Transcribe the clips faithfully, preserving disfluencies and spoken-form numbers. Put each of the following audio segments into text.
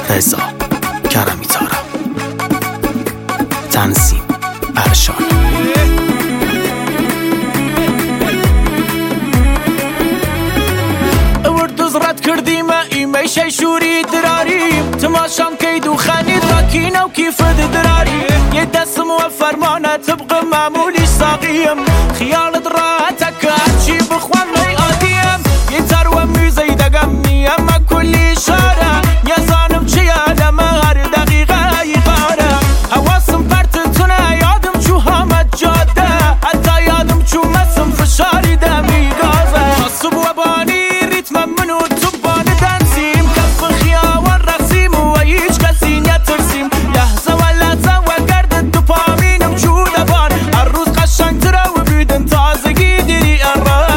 رضا کرمی تارا، تنظیم ارشان. وردوز رد کردیم ایمی شی شوری دراریم تماشام کید و خانید راکینه و کیف دراریم یه دستم و فرمانه طبق معمولی ساقیم خیالت راحتك هرچی بخوام لی آدیم یه تر و میزی دگم نیم کلی شاره یزانم چیه لما هر دقیقه یقاره حواسم پرتتونه یادم چو همه جاده حتی یادم چو مسم فشاری دمی گازه حسب و بانی ریتم منو تو بانه دنسیم کف خیاوان رقصیم و هیچ کسی نترسیم لحظه و لحظه و گرد تو پامینم چو دبان هر روز قشنگ تره و بیدن تازگی دیری اران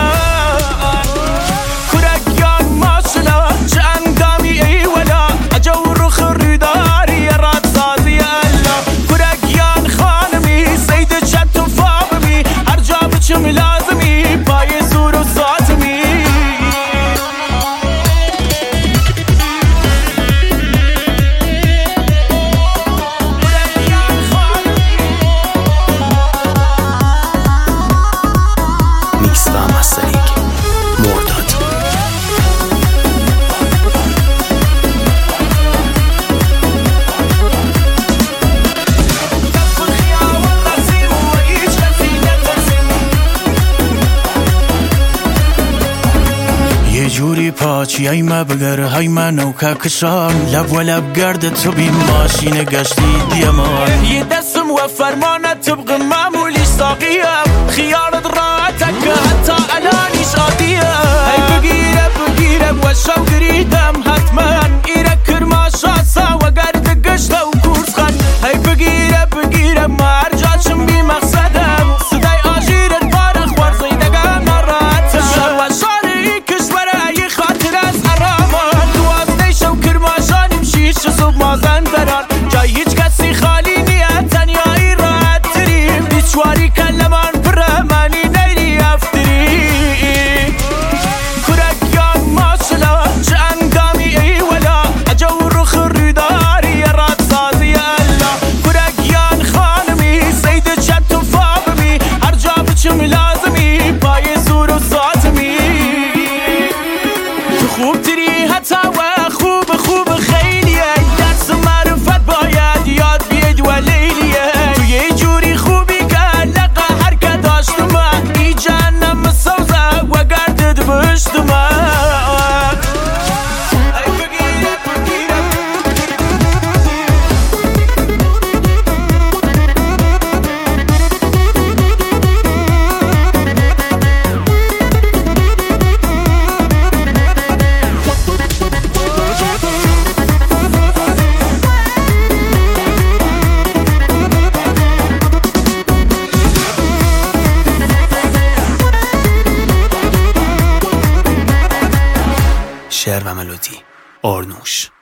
کرگیان ماشلا چه اندامی ای ولا اجو رو خریداری راد سازی الا کرگیان خانمی سید چند تو فابمی هر جا بچم لازمی پای زور و ساتمی میکس و مسترینگ مرداد. یه جوری پاچی ای ما بگر های منو که کشان لب و لب گرد تو بی ماشین گشتی دیمان یه دستم و فرمانه طبق معمولی ساقیم خیالت راحتك حتی الانیش عادیه ای بگیره بگیره و شو گریدم حتما ایره کرما شاسا و گرد گشت و کورس خان ای بگیره بگیره ما هر جاشم بی مقصدم صدای آجیرت بارخ ورزی دگم ناراحتم شر و شاری کشوره ای خاطر از حرامان دوازده شو کرما شانیم شیش صبح مازن دران جای هیچ کسی خالی نیه تنیایی راحت تریم بیچواری کلمان پرمانی نیری افتری کرگیان ماشلا چه اندامی ای ولا اجو رو خریداری راد سازی الا کرگیان خانمی سید چند تو فابمی هر جا بچم لازمی پای زور و ساتمی تو خوب تری حتی و خوب خوب خیلیه درس معرفت باید یاد بید و لیلیه تو یه جوری خوبی که لقا هر که داشتم ای جهنم سوزه و گردد بشتم شعر و ملودی آرنوش.